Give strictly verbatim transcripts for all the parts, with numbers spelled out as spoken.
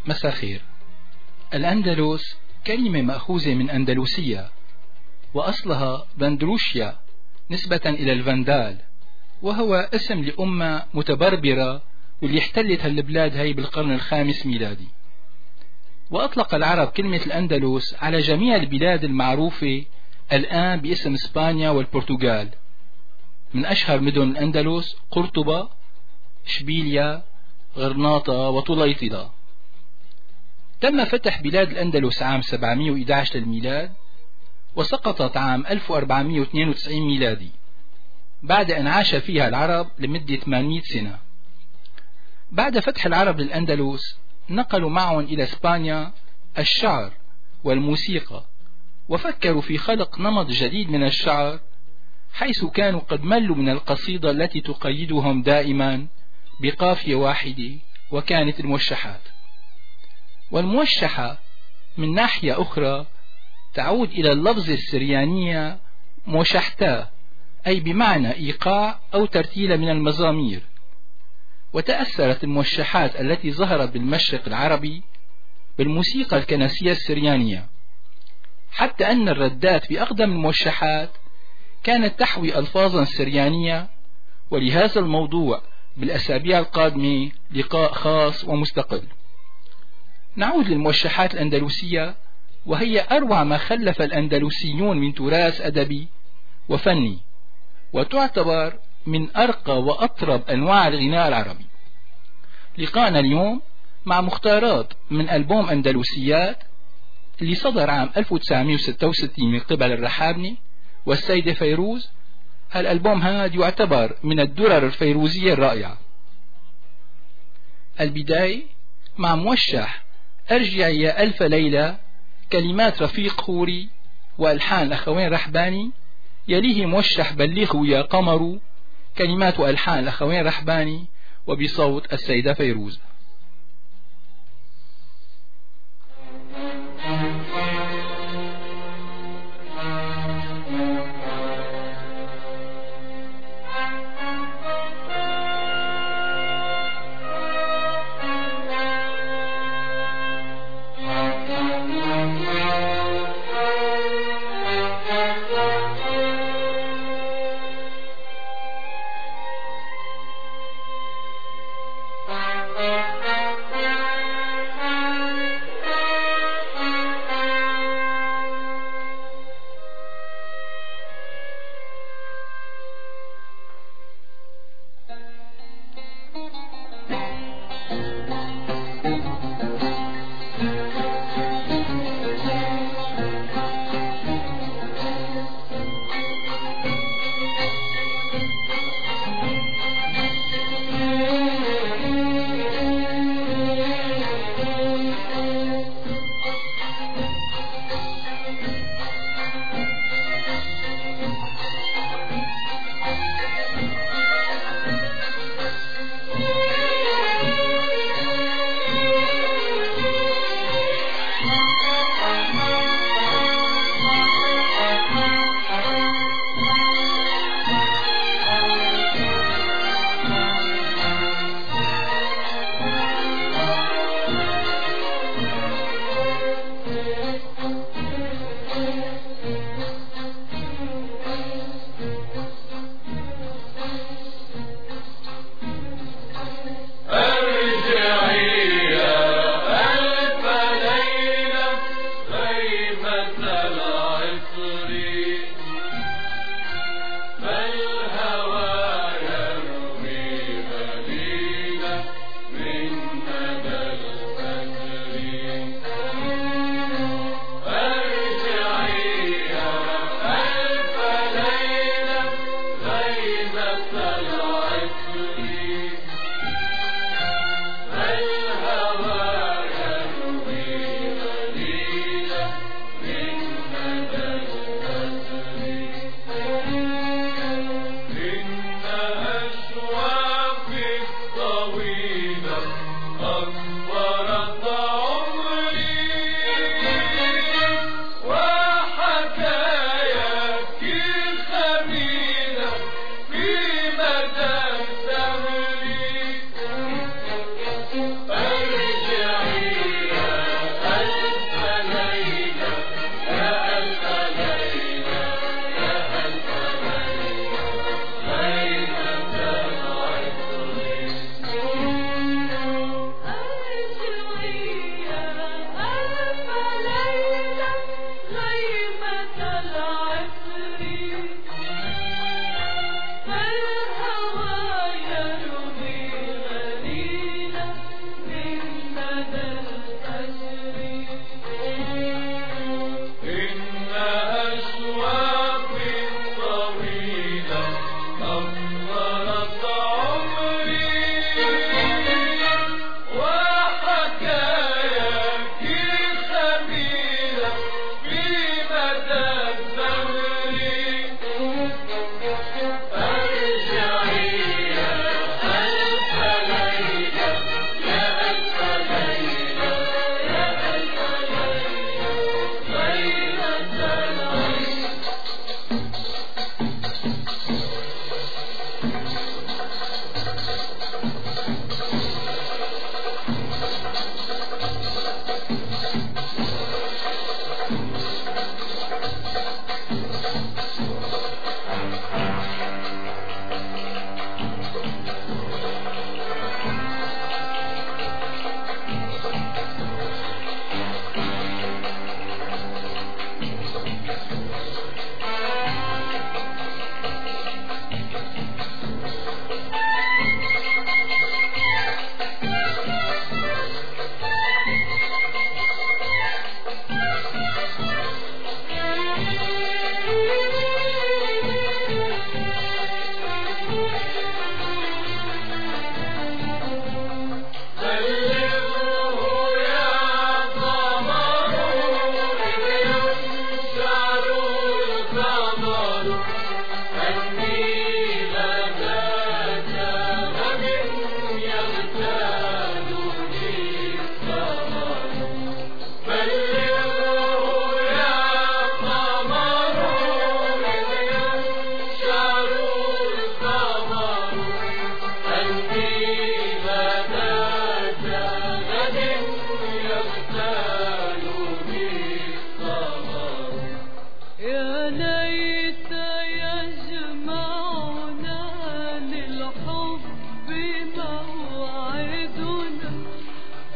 مساء خير. الأندلس كلمة مأخوذة من أندلسية، وأصلها بندروشيا نسبة إلى الفندال، وهو اسم لأمة متبربرة واللي احتلت هالبلاد هاي بالقرن الخامس ميلادي. وأطلق العرب كلمة الأندلس على جميع البلاد المعروفة الآن باسم إسبانيا والبرتغال، من أشهر مدن الأندلس قرطبة، إشبيلية، غرناطة، وطليطلة. تم فتح بلاد الأندلس عام سبعمئة وأحد عشر للميلاد، وسقطت عام ألف وأربعمئة واثنين وتسعين ميلادي بعد أن عاش فيها العرب لمدة ثمانمئة سنة. بعد فتح العرب للأندلس نقلوا معهم إلى إسبانيا الشعر والموسيقى، وفكروا في خلق نمط جديد من الشعر، حيث كانوا قد ملوا من القصيدة التي تقيدهم دائما بقافية واحدة، وكانت الموشحات. والموشحة من ناحية أخرى تعود إلى اللفظ السريانية موشحتا، أي بمعنى إيقاع أو ترتيل من المزامير. وتأثرت الموشحات التي ظهرت بالمشرق العربي بالموسيقى الكنسية السريانية، حتى أن الردات بأقدم الموشحات كانت تحوي ألفاظا سريانية. ولهذا الموضوع بالأسابيع القادمة لقاء خاص ومستقل. نعود للموشحات الأندلسية، وهي أروع ما خلف الأندلسيون من تراث أدبي وفني، وتعتبر من أرقى وأطرب أنواع الغناء العربي. لقاءنا اليوم مع مختارات من ألبوم أندلسيات اللي صدر عام ألف وتسعمئة وستة وستين من قبل الرحابني والسيدة فيروز. هالألبوم هذا يعتبر من الدرر الفيروزية الرائعة. البداية مع موشح أرجع يا ألف ليلة، كلمات رفيق خوري وألحان الأخوين رحباني، يليه موشح بلغوا يا قمر، كلمات وألحان الأخوين رحباني وبصوت السيدة فيروز. Thank you.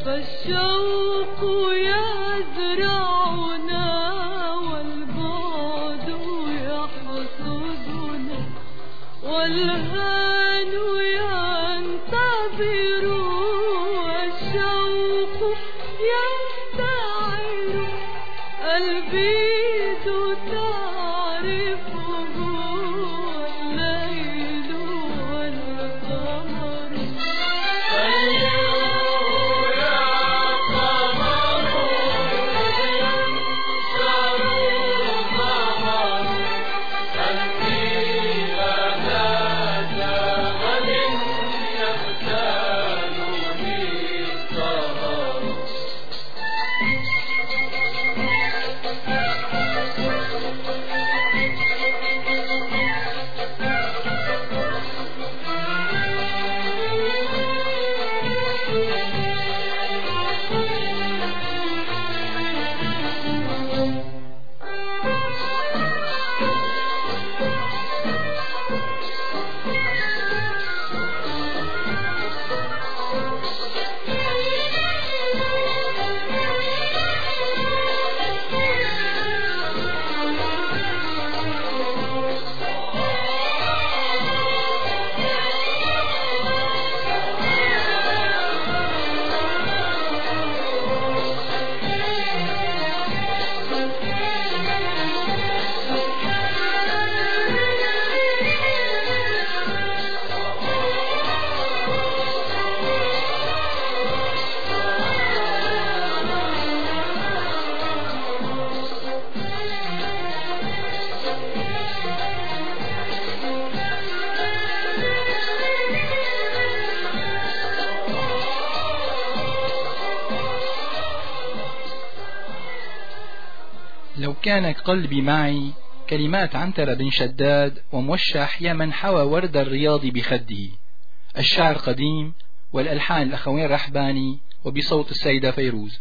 فالشوق يزرعنا والبعد يحصدنا والهان ينتظر والشوق يستعر البيت تعرفه الليل والقمر لو كان قلبي معي كلمات عنترة بن شداد وموشح يا من حوى ورد الرياض بخده. الشعر قديم والألحان الأخوين رحباني وبصوت السيدة فيروز.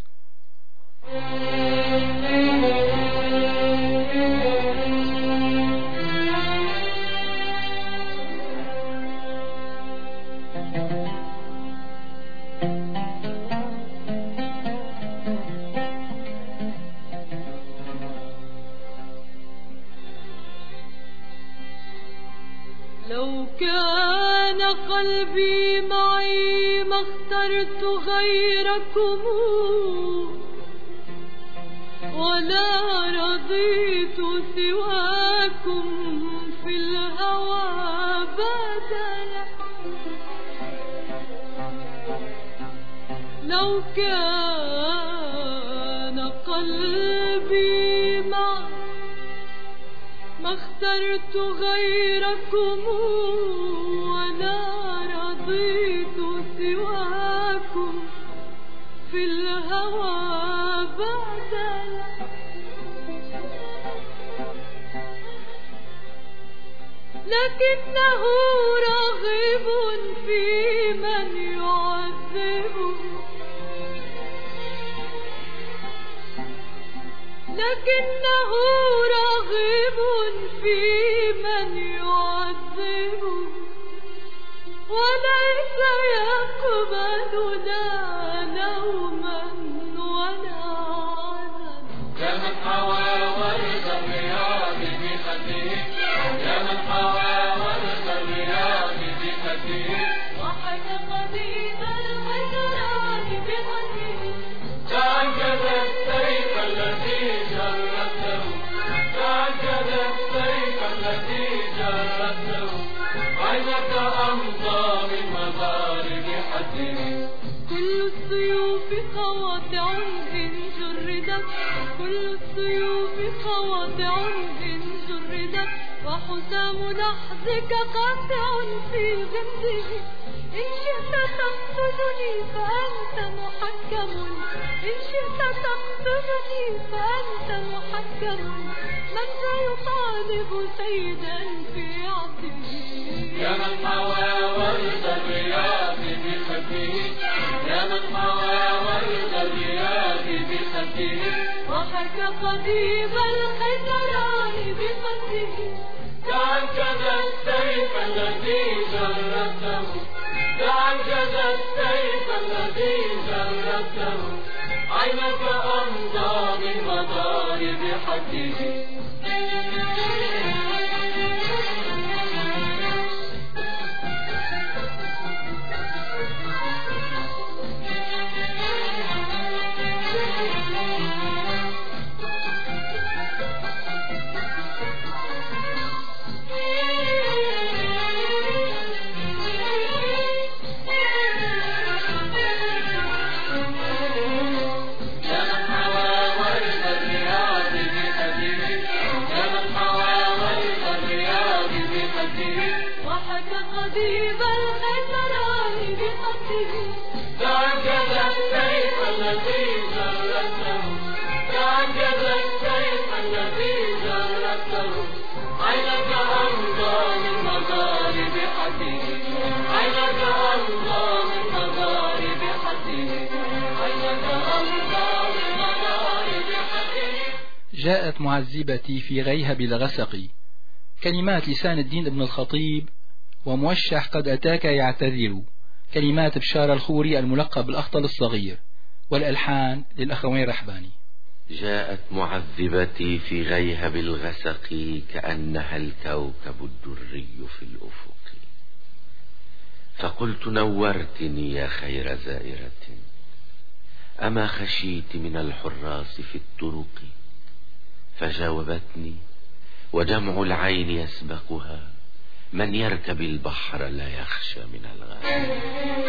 لو كان قلبي معي ما اخترت غيركم ولا رضيت سواكم في الهوى بدلا. لو كان قلبي معي ما اخترت غيركم ولا رضيت سواكم في الهوى بدلا. لكنه راغب في من يعذبه لكنه راغب في من يعذبه وليس يقبل لا نوما ولا عذاب. يا من حوى ورد الرياض بخده يا من حوى ورد الرياض بخده وحكى قديم الغدران بخده تعجب السيف الذي جرته تعجب السيف الذي جرته عينك أمضى من مضارب حده. كل السيوف قواطع إن جردت كل السيوف قواطع إن جردت وحسام لحظك قاطع في غمده. إن شئت تقتلني فأنت محكم إن شئت تقتلني فأنت محكم. من سيطالب سيدا في عبده. يا من حوى ورد الرياض بخده يا من حوى ورد الرياض بخده وحكى قديم الخزران بخده تعجب السيف الذي جرته تعجز السيف الذي جربته عينك أمضى من مضارب حده. جاءت معذبتي في غيهب الغسق، كلمات لسان الدين ابن الخطيب وموشح قد أتاك يعتذر، كلمات بشار الخوري الملقب بالأخطل الصغير، والألحان للأخوين رحباني. جاءت معذبتي في غيهب الغسق كأنها الكوكب الدري في الأفق، فقلت نورتني يا خير زائرة، أما خشيت من الحراس في الطرق؟ فجاوبتني ودمع العين يسبقها، من يركب البحر لا يخشى من الغرق.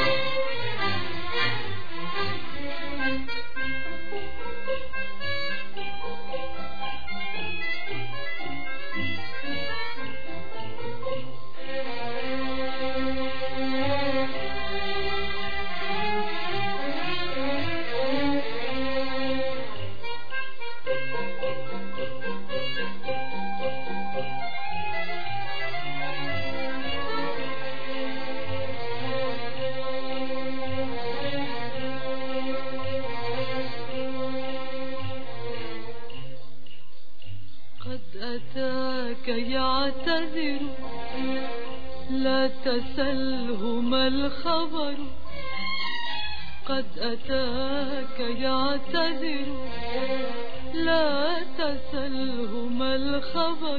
يعتذر لا تسله ما الخبر، قد أتاك يعتذر لا تسله ما الخبر،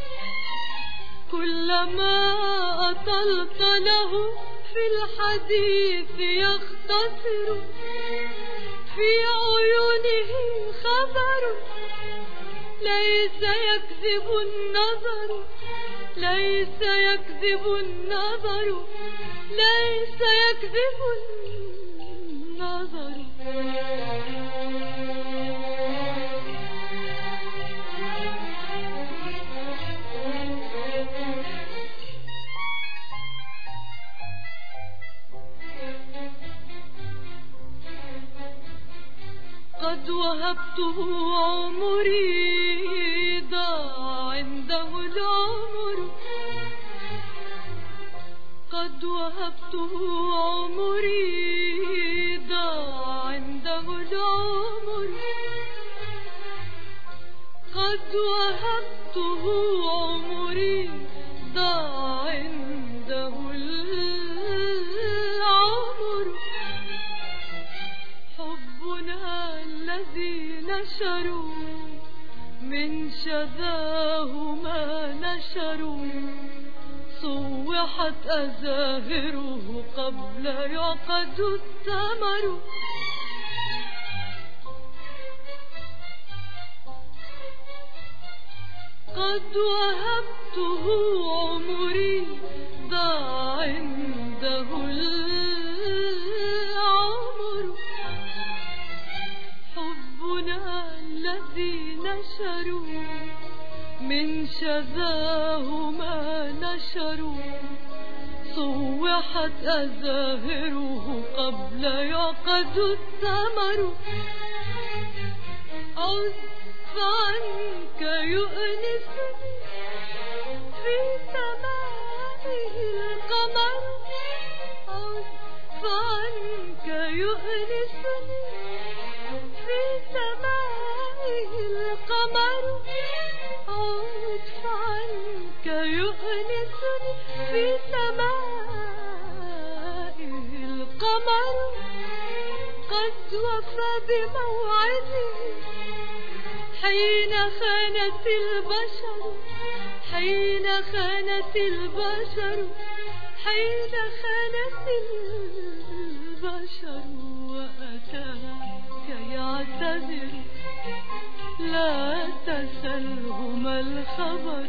كلما أطلت له في الحديث يختصر، في عيونه خبر ليس يكذب النظر، ليس يكذب النظر، ليس يكذب النظر. قد وهبته عمري ضاع عنده العمر، قد وهبته عمري ضاع عنده العمر، قد وهبته عمري ضاع عنده العمر، حبنا الذي نشروا من شذاه ما نشروا، صوحت أزاهره قبل يعقد الثمر، قد وهبته عمري ضاع عنده العمر، حبنا الذي نشروا من شذاه ما نشروا، صوحت أزاهره قبل يعقد الثمر، عز عنك يؤنسني في سمائه القمر، عز عنك يؤنسني في سمائه القمر، عطف عنك يؤنسني في سمائه القمر قد وفى بموعده حين خانت البشر حين خانت البشر حين خانت البشر وأتى كي يعتذر لا تسله ما الخبر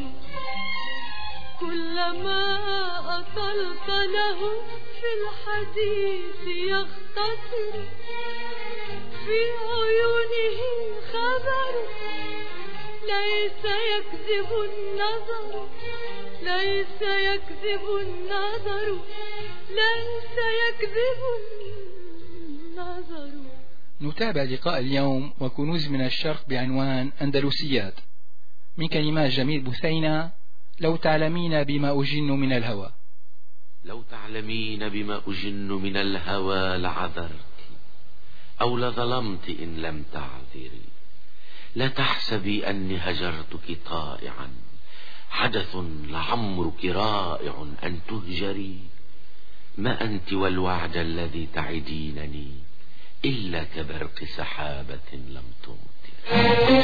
كلما أطلت له في الحديث يختصر في عيونه خبر ليس يكذب النظر ليس يكذب النظر ليس يكذب النظر. نتابع لقاء اليوم وكنوز من الشرق بعنوان أندلسيات من كلمات جميل بثينة. لو تعلمين بما أجن من الهوى. لو تعلمين بما أجن من الهوى لعذرت أو لظلمت إن لم تعذري. لا تحسبي أني هجرتك طائعا حدث لعمرك رائع أن تهجري. ما أنت والوعد الذي تعدينني إلا كبرق سحابة لم تمطر.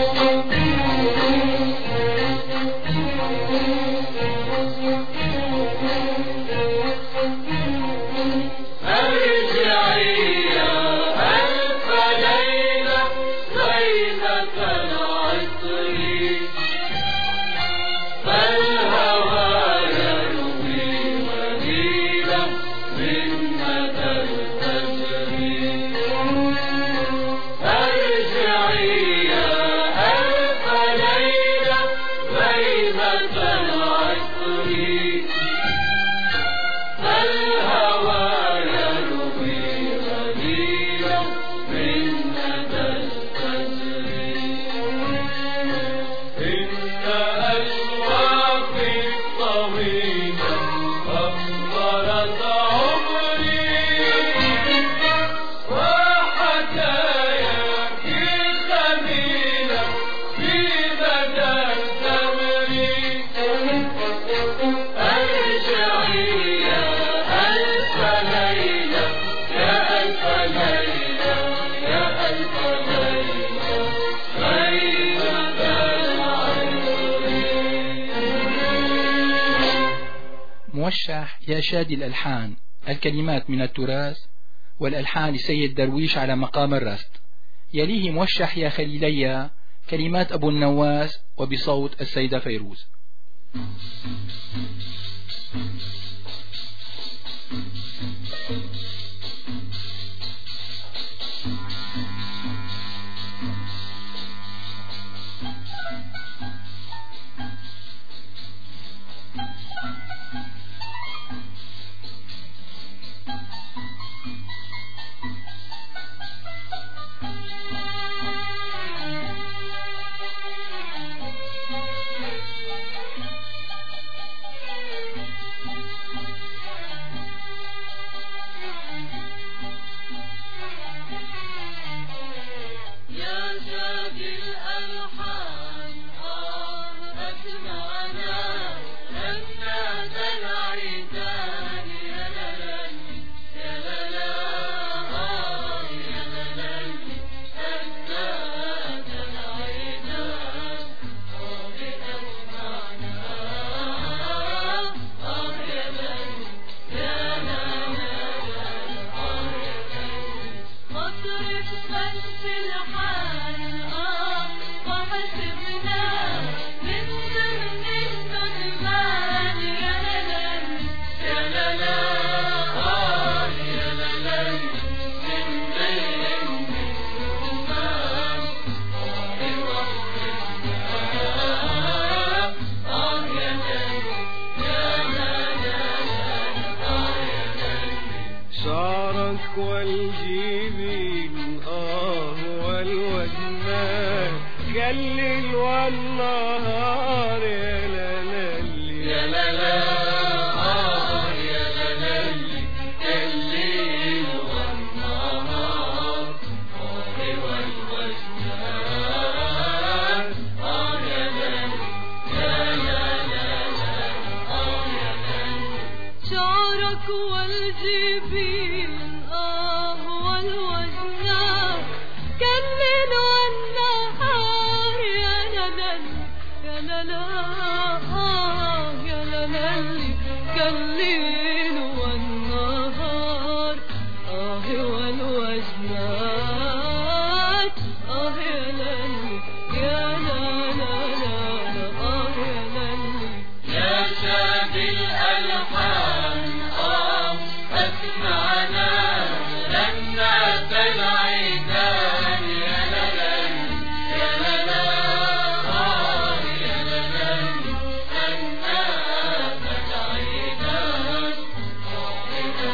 موشح يا شادي الألحان. الكلمات من التراث والألحان لسيد درويش على مقام الرست. يليه موشح يا خليليا كلمات أبو النواس وبصوت السيدة فيروز. والجبين آه والوجنان كالليل والنهار يا لالي يا لالا آه يا لالي كالليل والنهار آه والوجنان آه يا لالي يا لالا لالا آه يا لالي يا شادي الألحان آه أسمعنا رنة العيدان يا لالي يا لالا آه يا لالي رنة العيدان آه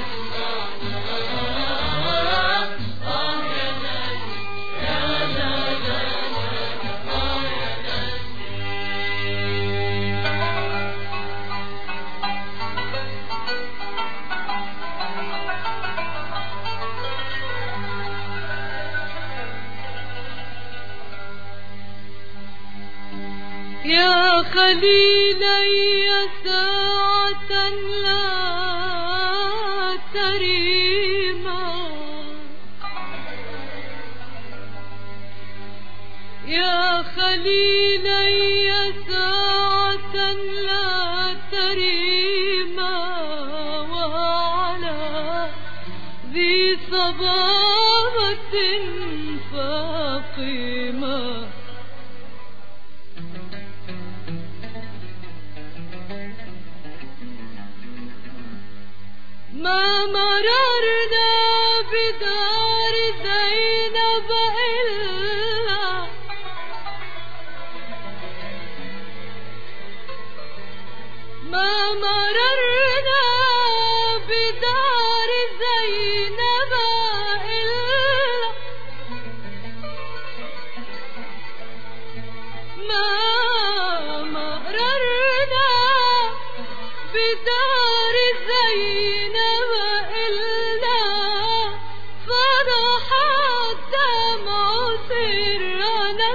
يا لالي يا لالا آه يا يا خليلي ساعة لا تريما يا خليلي ساعة لا تريما وعلى ذي صبابة فاقمة ما مررنا بدار زينب إلا ما مررنا بدار زينب إلا ما مررنا بدار زينب إلا فرح الدمع سرنا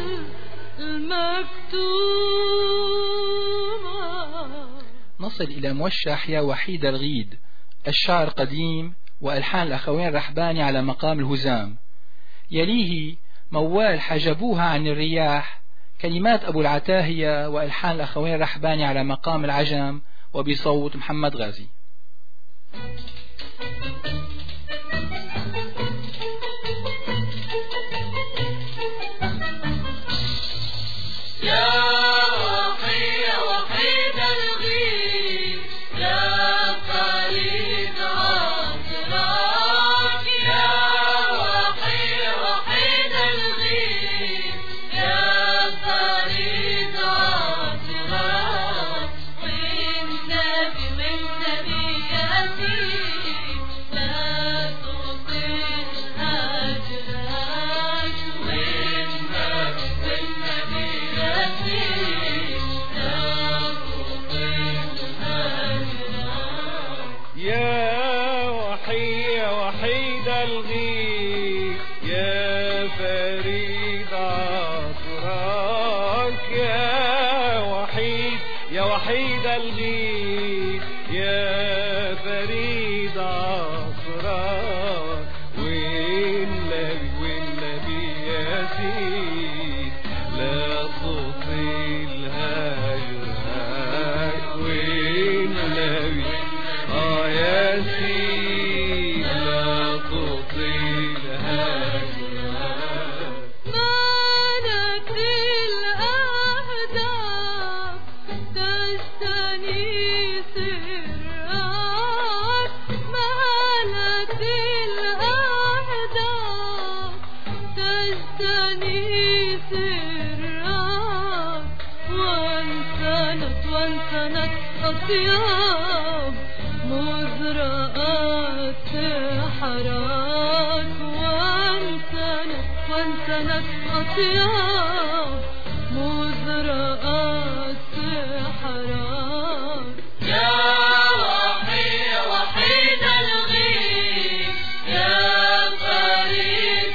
المكتوم. نصل إلى موشح يا وحيد الغيد، الشعر قديم وألحان الأخوين رحباني على مقام الهزام. يليه موال حجبوها عن الرياح، كلمات أبو العتاهية وألحان الأخوين رحباني على مقام العجم وبصوت محمد غازي. يا وحي وحيد الغيث يا فريد عطراك يا وحي وحيد الغيث يا فريد عطراك والنبي والنبي ياسين لا تطل هجراك والنبي والنبي يا وحي وحيد الغيث يا فريد عطراك يا وحيد يا وحيد الغيث يا فريد عطراك والنبي والنبي ياسين لا تطيل هجرك والنبي آه ياسين لا تطيل هجرك. مالت الأهداف تجتني سرك مالت الأهداف تجتني سرك وانسنت وانسنت أطياب مزرعات حراك وانسنت وانسنت أطياب مزرعات حراك يا وحي وحيد الغيث يا فريد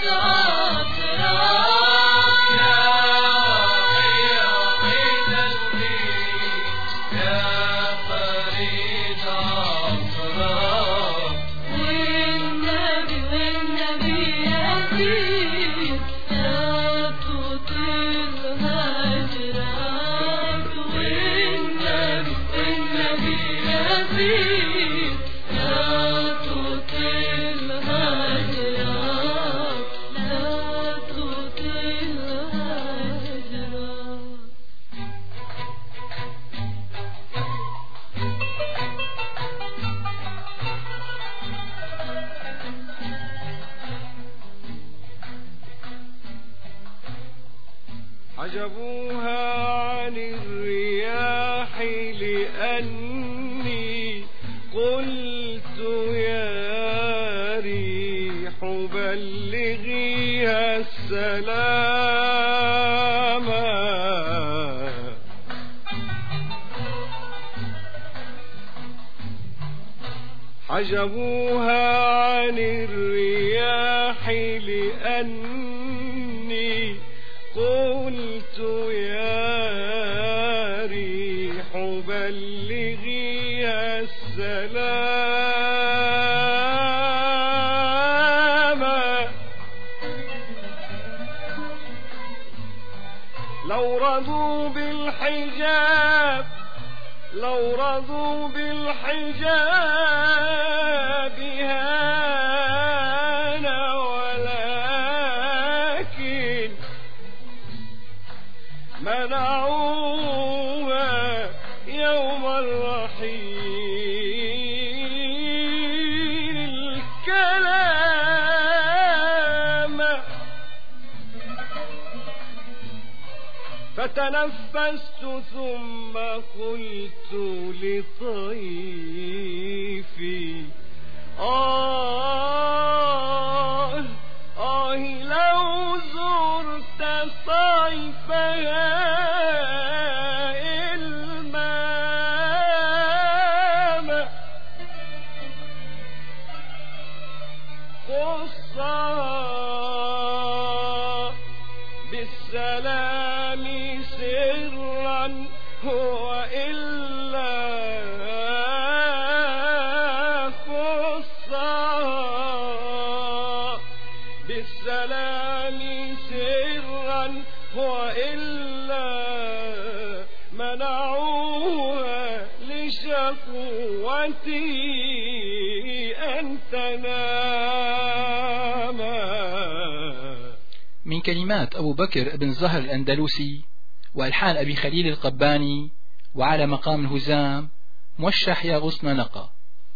عطراك يا وحي وحيد الغيث يا فريد عطراك والنبي والنبي حجبوها عن الرياح لأني قلت يا ريح بلغيها السلام. حجبوها عن الرياح لأني قلت يا ريح بلغيها السلام. لو رضوا بالحجاب لو رضوا بالحجاب هانا ولكن منعوها يوم الرحيل الكلام. فتنفست ثم قلت لطيفي آه آه لو زرت صيفها المام. قصها بالسلام سرا وإلا خصها بالسلام سرا وإلا منعوها لشقوتي أن تنام. من كلمات أبو بكر بن زهر الأندلسي وألحان أبي خليل القباني وعلى مقام الهزام موشح يا غصن نقى.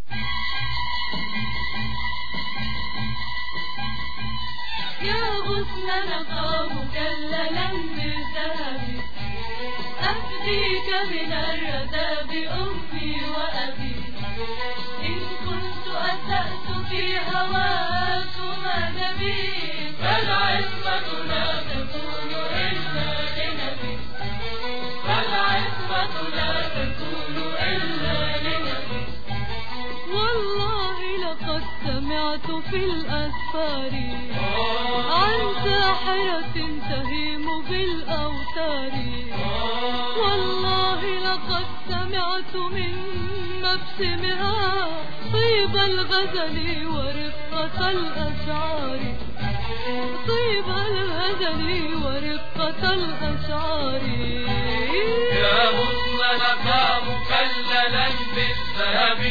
يا غصن نقى مكللا بالذهب أفديك من الردى بأمي وأبي. إن كنت أسأت في هواكما نبي فالعصمة لا تكون إلا لنبي فالعصمة لا تكون إلا لنبي. والله لقد سمعت في الأسفار عن ساحرة تهيم بالأوتار. والله لقد سمعت من مبسمها طيب الغزل ورقة الأشعار طيب الغزل ورقة الأشعار. يا غصن نقى مكللا بالذهب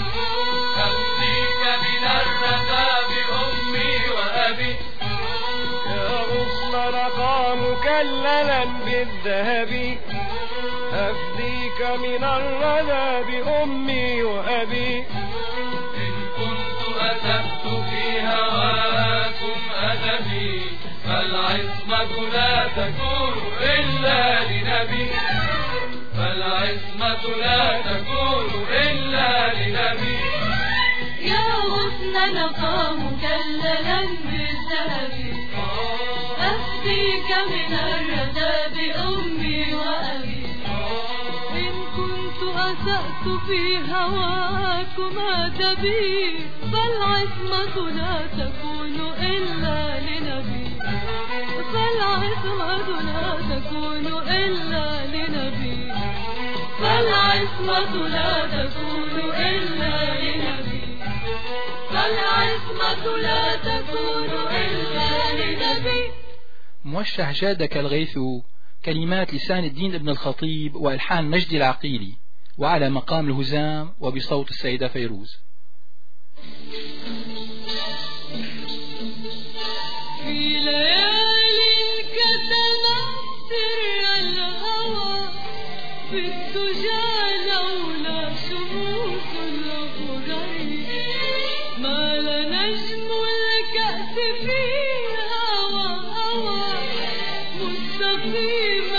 أفديك من الردى بأمي وأبي. يا غصن نقى مكللا بالذهب أفديك من الردى بأمي وأبي. إن كنت أسأت في هواكم أدبي فالعصمة لا تكون إلا لنبي فالعصمة لا تكون إلا لنبي. يا غصن نقى مكللا بالذهب أفديك من الردى بأمي وأبي. إن كنت أسأت في هواكما أدبي فالعصمة لا تكون إلا لنبي فالعصمة لا تكون إلا لنبي فالعصمة لا تكون إلا لنبي فالعصمة لا تكون إلا لنبي. موشح جادك الغيث كلمات لسان الدين ابن الخطيب وألحان مجدي العقيلي وعلى مقام الهزام وبصوت السيدة فيروز. في ليالي كتمت سر الهوى في الدجى لولا شموس الغرر مال نجم الكأس فيها وهوى مستقيم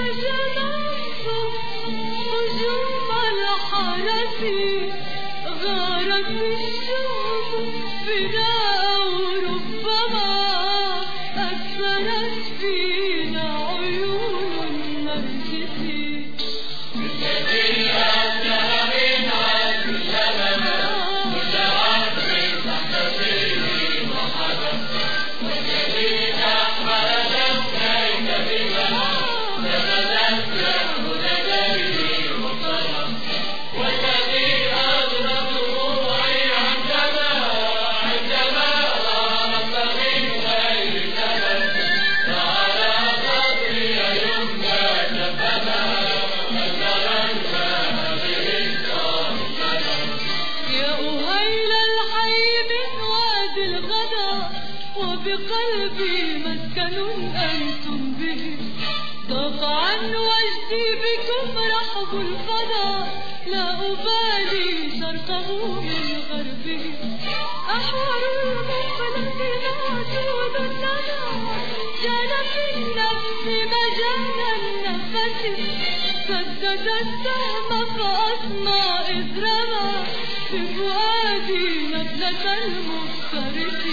وبقلبي مسكن أنتم به ضاق عن وجدي بكم رحب الفضاء لا أبالي شرقه من غربه أحور المفلس موجود الندى جان في النفس مجال النفس سدد السهم فأسمع إذ رمى في فؤادي نبلة المفترس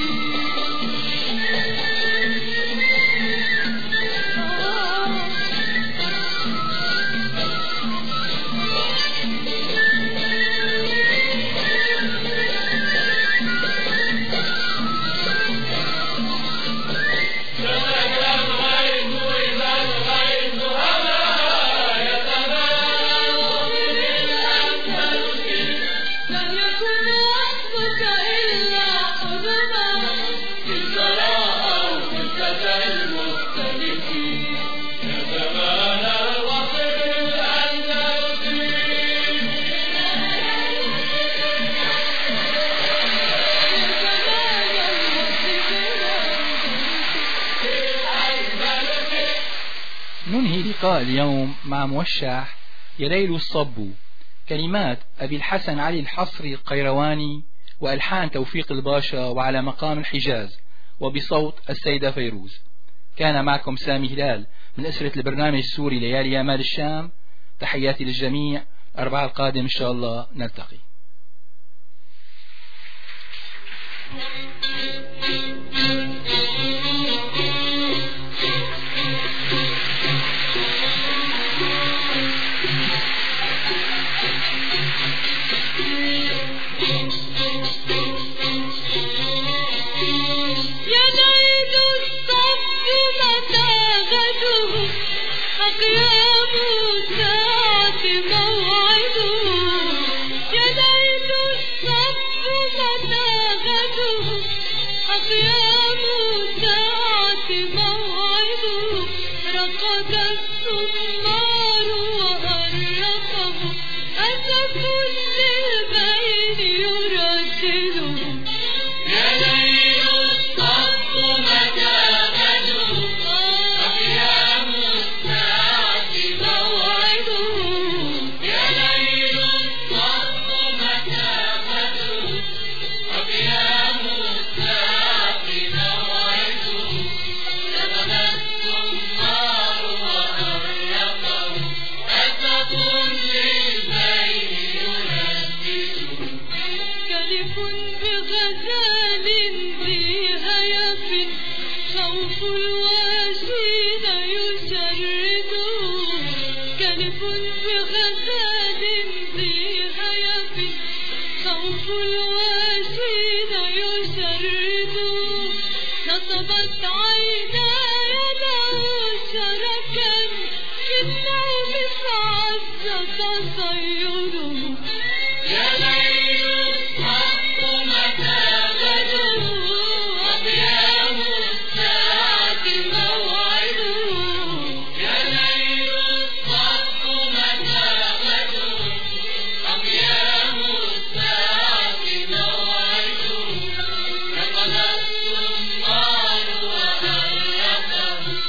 ننهي لقاء اليوم مع موشح يليل الصبو، كلمات أبي الحسن علي الحصري القيرواني وألحان توفيق الباشا وعلى مقام الحجاز وبصوت السيدة فيروز. كان معكم سامي هلال من أسرة البرنامج السوري ليالي أمال الشام. تحياتي للجميع. الأربعاء القادم إن شاء الله نلتقي.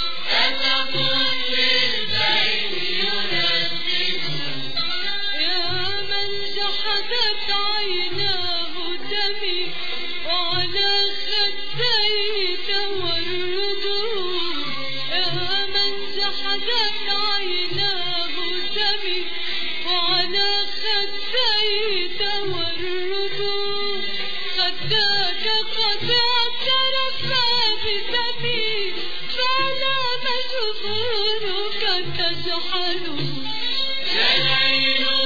يا وحدت عيناه دمي وعلى خدي تورد خداك قد اعترف بدمي فلا مجبورك تجحد. يا العين